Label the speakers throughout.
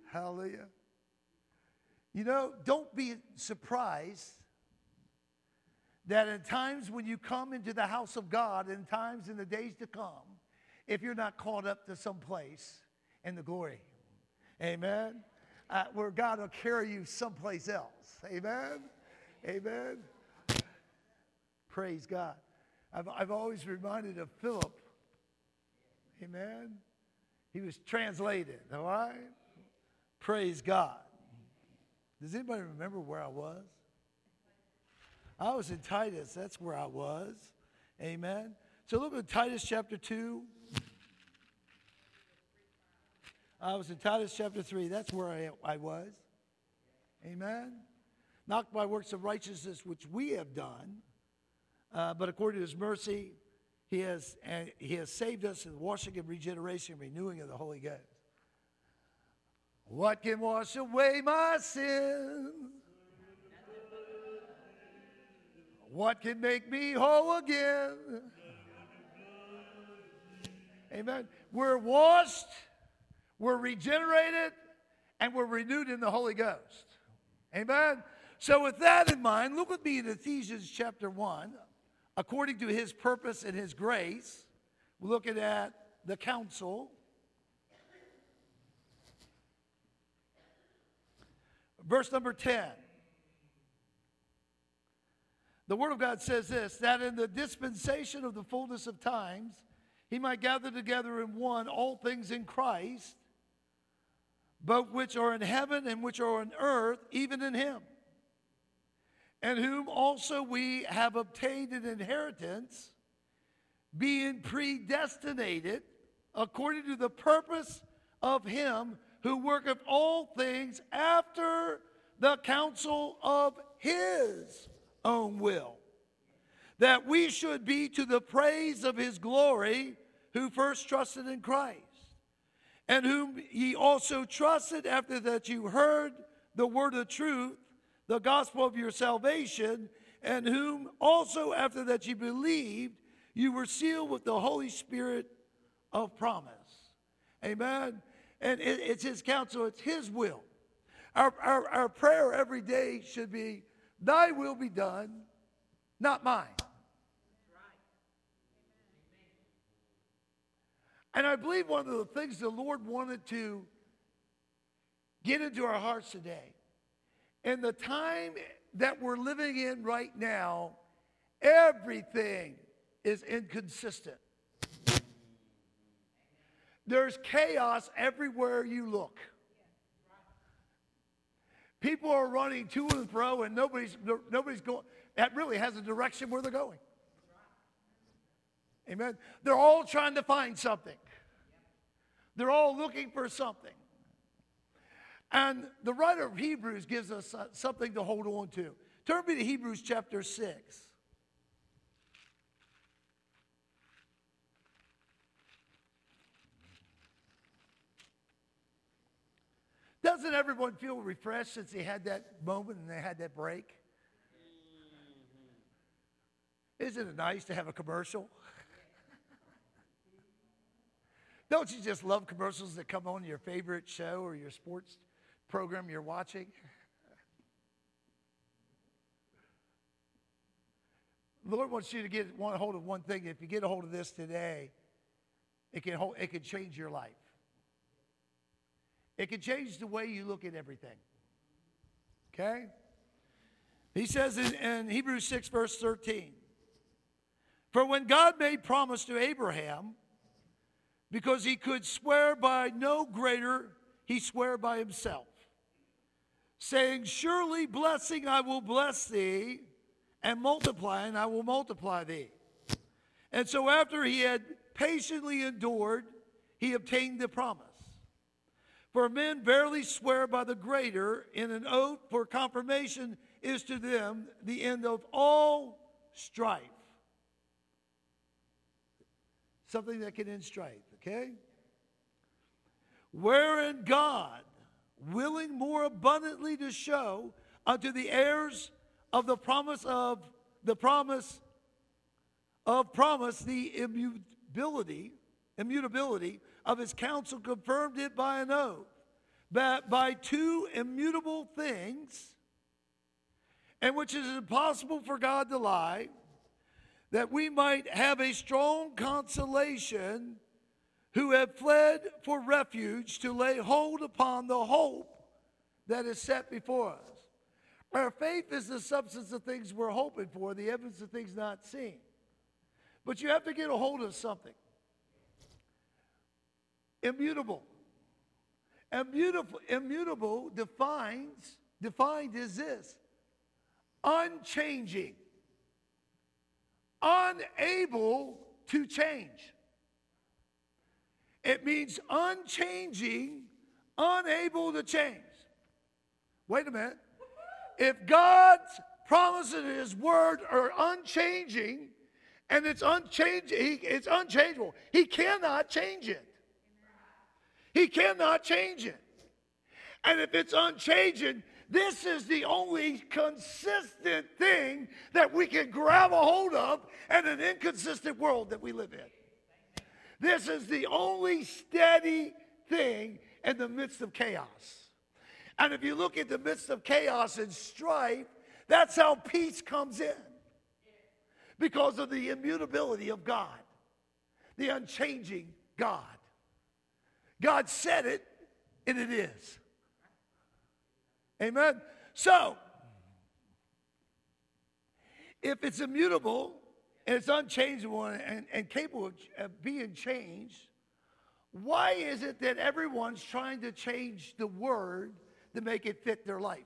Speaker 1: Hallelujah. You know, don't be surprised that in times when you come into the house of God, in times in the days to come, if you're not caught up to some place in the glory. Amen. Where God will carry you someplace else. Amen. Amen. Praise God. I've always reminded of Philip. Amen. He was translated, all right? Praise God. Does anybody remember where I was? I was in Titus. That's where I was. Amen. So look at Titus chapter 2. I was in Titus chapter 3. That's where I was. Amen. Not by works of righteousness which we have done, but according to his mercy, he has saved us in the washing and regeneration and renewing of the Holy Ghost. What can wash away my sins? What can make me whole again? Amen. We're washed, we're regenerated, and we're renewed in the Holy Ghost. Amen. So with that in mind, look with me in Ephesians chapter 1. According to his purpose and his grace, we're looking at the counsel. Verse number 10. The Word of God says this, that in the dispensation of the fullness of times, he might gather together in one all things in Christ, both which are in heaven and which are on earth, even in him, and whom also we have obtained an inheritance, being predestinated according to the purpose of him who worketh all things after the counsel of his own will, that we should be to the praise of his glory, who first trusted in Christ, and whom ye also trusted after that you heard the word of truth, the gospel of your salvation, and whom also after that you believed, you were sealed with the Holy Spirit of promise. Amen. And it's his counsel, it's his will. Our prayer every day should be, thy will be done, not mine. And I believe one of the things the Lord wanted to get into our hearts today, in the time that we're living in right now, everything is inconsistent. There's chaos everywhere you look. People are running to and fro, and nobody's going. That really has a direction where they're going. Amen. They're all trying to find something. They're all looking for something. And the writer of Hebrews gives us something to hold on to. Turn me to Hebrews chapter 6. Doesn't everyone feel refreshed since they had that moment and they had that break? Isn't it nice to have a commercial? Don't you just love commercials that come on your favorite show or your sports program you're watching? The Lord wants you to get hold of one thing. If you get a hold of this today, it can change your life. It can change the way you look at everything. Okay? He says in Hebrews 6, verse 13, for when God made promise to Abraham, because he could swear by no greater, he swore by himself, saying, surely blessing I will bless thee, and multiplying I will multiply thee. And so after he had patiently endured, he obtained the promise. For men verily swear by the greater, in an oath, for confirmation is to them the end of all strife. Something that can end strife, okay? Wherein God, willing more abundantly to show unto the heirs of the promise the immutability of his counsel, confirmed it by an oath, by two immutable things, and which is impossible for God to lie, that we might have a strong consolation who have fled for refuge to lay hold upon the hope that is set before us. Our faith is the substance of things we're hoping for, the evidence of things not seen. But you have to get a hold of something. Immutable. Immutable defined is this: unchanging, unable to change. It means unchanging, unable to change. Wait a minute. If God's promises in His Word are unchanging, and it's unchangeable, He cannot change it. He cannot change it. And if it's unchanging, this is the only consistent thing that we can grab a hold of in an inconsistent world that we live in. This is the only steady thing in the midst of chaos. And if you look at the midst of chaos and strife, that's how peace comes in. Because of the immutability of God, the unchanging God. God said it, and it is. Amen? So, if it's immutable, and it's unchangeable, and capable of being changed, why is it that everyone's trying to change the Word to make it fit their life?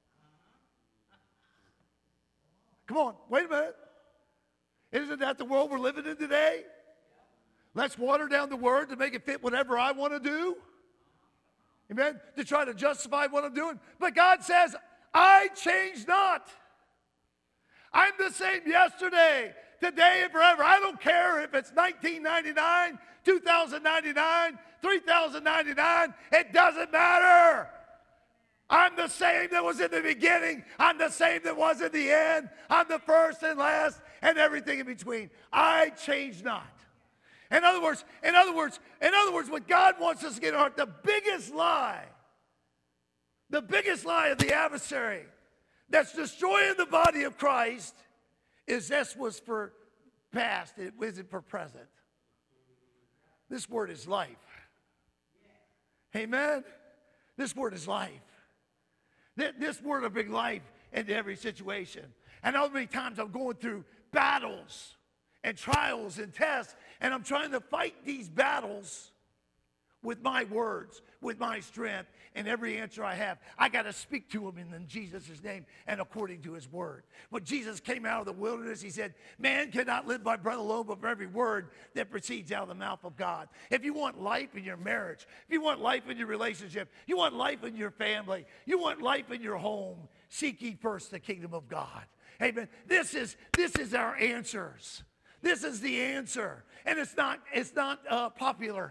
Speaker 1: Come on, wait a minute. Isn't that the world we're living in today? Let's water down the Word to make it fit whatever I want to do. Amen? To try to justify what I'm doing. But God says, I change not. I'm the same yesterday, today, and forever. I don't care if it's 1999, 2099, 3099. It doesn't matter. I'm the same that was in the beginning. I'm the same that was in the end. I'm the first and last and everything in between. I change not. In other words, what God wants us to get at, the biggest lie of the adversary that's destroying the body of Christ is this was for past, it wasn't for present. This word is life. Amen? This word is life. This word will bring life into every situation. And how many times I'm going through battles and trials and tests, and I'm trying to fight these battles with my words, with my strength, and every answer I have, I got to speak to them in Jesus' name and according to His Word. When Jesus came out of the wilderness, He said, man cannot live by bread alone, but for every word that proceeds out of the mouth of God. If you want life in your marriage, if you want life in your relationship, you want life in your family, you want life in your home, seek ye first the kingdom of God. Amen. This is our answers. This is the answer. And it's not popular.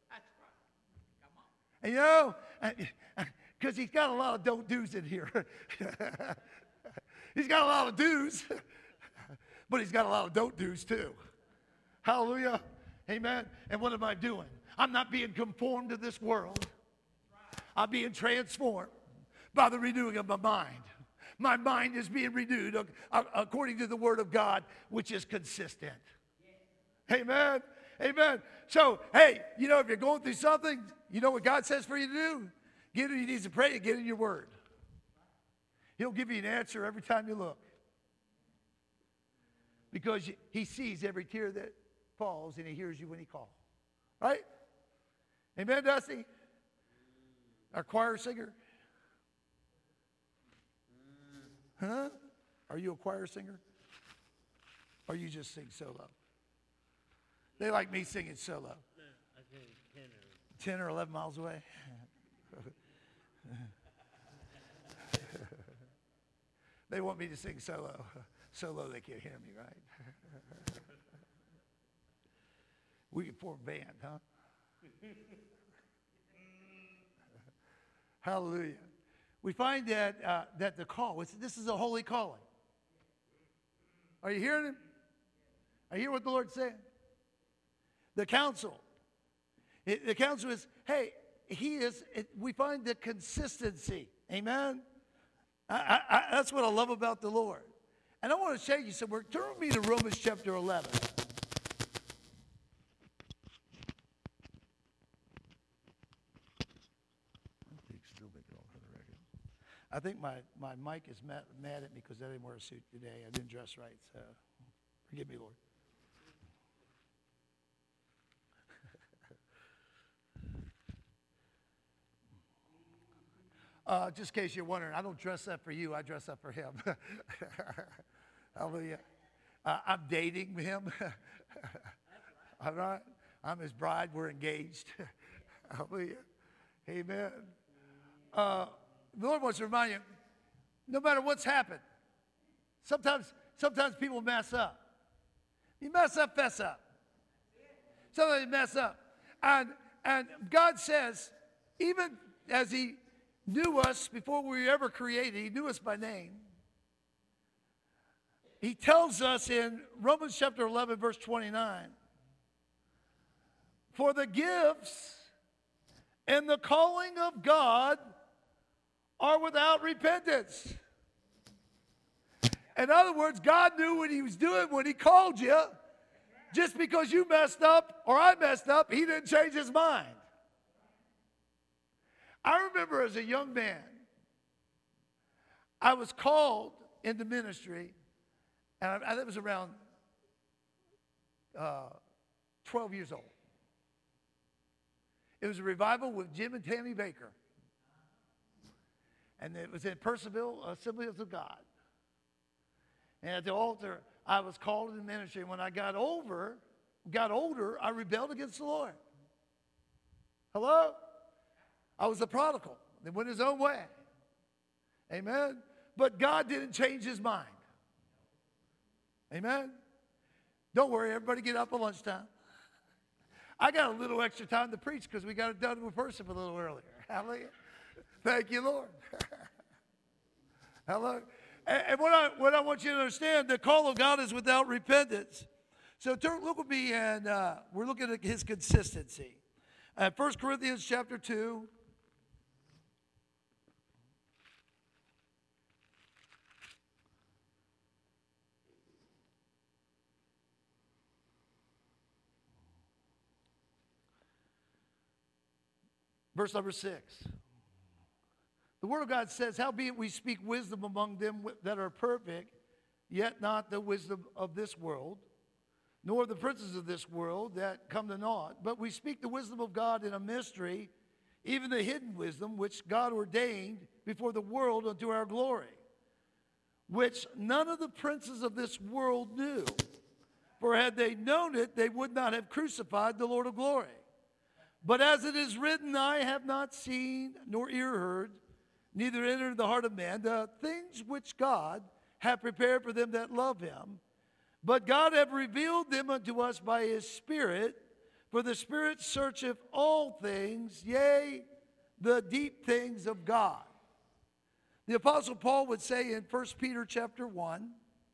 Speaker 1: And you know, because he's got a lot of don't do's in here. He's got a lot of do's, but he's got a lot of don't do's too. Hallelujah. Amen. And what am I doing? I'm not being conformed to this world. I'm being transformed by the renewing of my mind. My mind is being renewed according to the Word of God, which is consistent. Amen. Amen. So, hey, you know, if you're going through something, you know what God says for you to do? Get in, you need to pray and get in your Word. He'll give you an answer every time you look. Because He sees every tear that falls, and He hears you when He calls. Right? Amen, Dusty? Our choir singer. Huh? Are you a choir singer? Or you just sing solo? They like me singing solo.
Speaker 2: No, I sing 10
Speaker 1: or 11 miles away? They want me to sing solo. Solo, they can't hear me, right? We could form a band, huh? Hallelujah. We find that the call, this is a holy calling. Are you hearing Him? I hear what the Lord's saying. The counsel. The counsel is, hey, we find the consistency. Amen? That's what I love about the Lord. And I want to show you somewhere. Turn with me to Romans chapter 11. I think my mic is mad at me because I didn't wear a suit today. I didn't dress right, so forgive me, Lord. Just in case you're wondering, I don't dress up for you. I dress up for him. Hallelujah. I'm dating him. All right. I'm his bride. We're engaged. Hallelujah. Amen. The Lord wants to remind you, no matter what's happened, sometimes people mess up. You mess up, fess up. Sometimes you mess up. And God says, even as he knew us before we were ever created, he knew us by name. He tells us in Romans chapter 11, verse 29, for the gifts and the calling of God are without repentance. In other words, God knew what he was doing when he called you. Just because you messed up or I messed up, he didn't change his mind. I remember as a young man, I was called into ministry, and I was around 12 years old. It was a revival with Jim and Tammy Baker. And it was in Percival, Assemblies of God. And at the altar, I was called into ministry. And when I got older, I rebelled against the Lord. Hello? I was a prodigal. He went his own way. Amen? But God didn't change his mind. Amen? Don't worry, everybody get up at lunchtime. I got a little extra time to preach because we got it done with person a little earlier. Hallelujah. Thank you, Lord. Hello. And what I want you to understand, the call of God is without repentance. So look with me, and we're looking at his consistency. 1 Corinthians chapter 2. Verse number 6. The Word of God says, howbeit we speak wisdom among them that are perfect, yet not the wisdom of this world, nor the princes of this world that come to naught. But we speak the wisdom of God in a mystery, even the hidden wisdom which God ordained before the world unto our glory, which none of the princes of this world knew. For had they known it, they would not have crucified the Lord of glory. But as it is written, I have not seen nor ear heard, neither entered the heart of man, the things which God hath prepared for them that love him. But God hath revealed them unto us by his Spirit, for the Spirit searcheth all things, yea, the deep things of God. The Apostle Paul would say in 1 Peter chapter 1,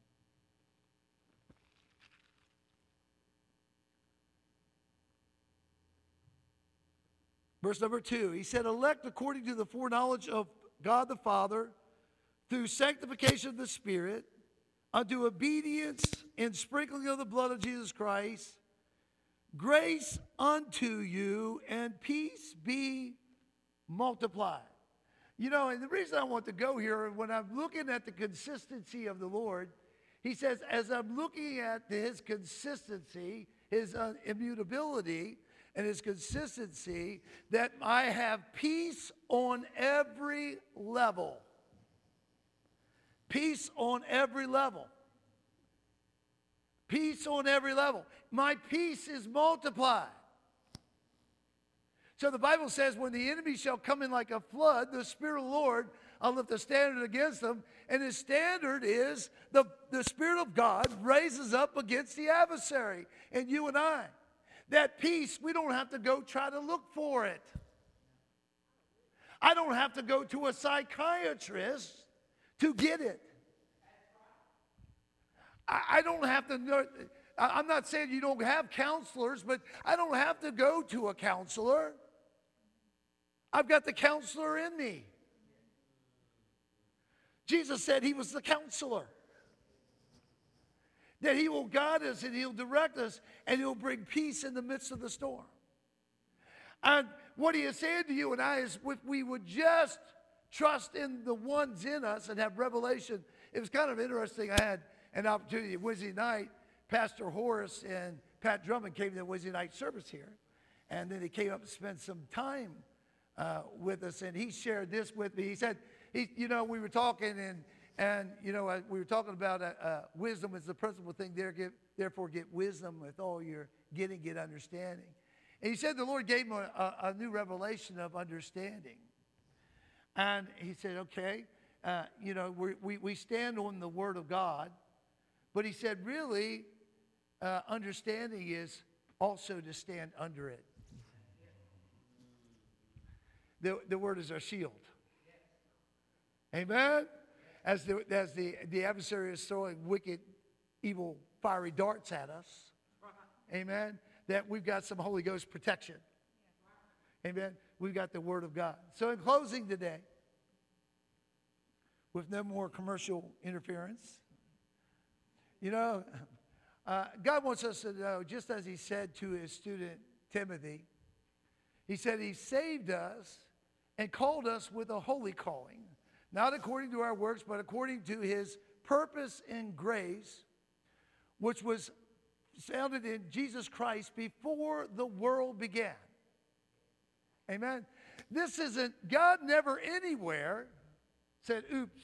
Speaker 1: verse number 2, he said, elect according to the foreknowledge of God the Father, through sanctification of the Spirit, unto obedience in sprinkling of the blood of Jesus Christ, grace unto you and peace be multiplied. You know, and the reason I want to go here, when I'm looking at the consistency of the Lord, he says, as I'm looking at his consistency, his immutability, and his consistency, that I have peace on every level. Peace on every level. Peace on every level. My peace is multiplied. So the Bible says, when the enemy shall come in like a flood, the Spirit of the Lord, I'll lift a standard against them. And his standard is the Spirit of God raises up against the adversary, and you and I. That peace, we don't have to go try to look for it. I don't have to go to a psychiatrist to get it. I don't have to know. I'm not saying you don't have counselors, but I don't have to go to a counselor. I've got the counselor in me. Jesus said he was the counselor. That he will guide us and he'll direct us and he'll bring peace in the midst of the storm. And what he is saying to you and I is if we would just trust in the ones in us and have revelation. It was kind of interesting. I had an opportunity Wednesday night. Pastor Horace and Pat Drummond came to the Wednesday night service here. And then he came up and spent some time with us. And he shared this with me. He said, we were talking and we were talking about wisdom is the principal thing. Therefore, get wisdom with all your getting, get understanding. And he said the Lord gave him a new revelation of understanding. And he said, okay, we stand on the Word of God. But he said, really, understanding is also to stand under it. The Word is our shield. Amen? As the adversary is throwing wicked, evil, fiery darts at us. Amen? That we've got some Holy Ghost protection. Amen? We've got the Word of God. So in closing today, with no more commercial interference, God wants us to know, just as he said to his student Timothy, he said he saved us and called us with a holy calling, not according to our works, but according to his purpose and grace, which was founded in Jesus Christ before the world began. Amen. This isn't, God never anywhere said, oops.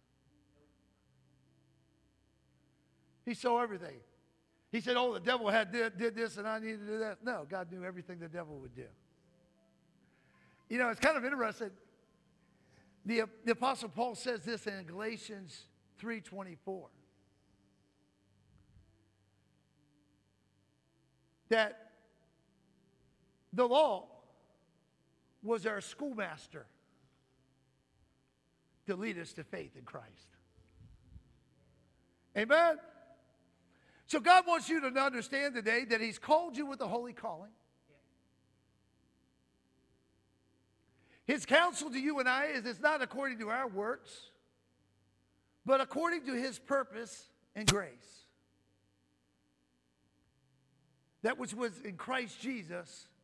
Speaker 1: He saw everything. He said, oh, the devil did this and I need to do that. No, God knew everything the devil would do. It's kind of interesting. The Apostle Paul says this in Galatians 3:24. That the law was our schoolmaster to lead us to faith in Christ. Amen? So God wants you to understand today that he's called you with a holy calling. His counsel to you and I is it's not according to our works, but according to his purpose and grace. That which was in Christ Jesus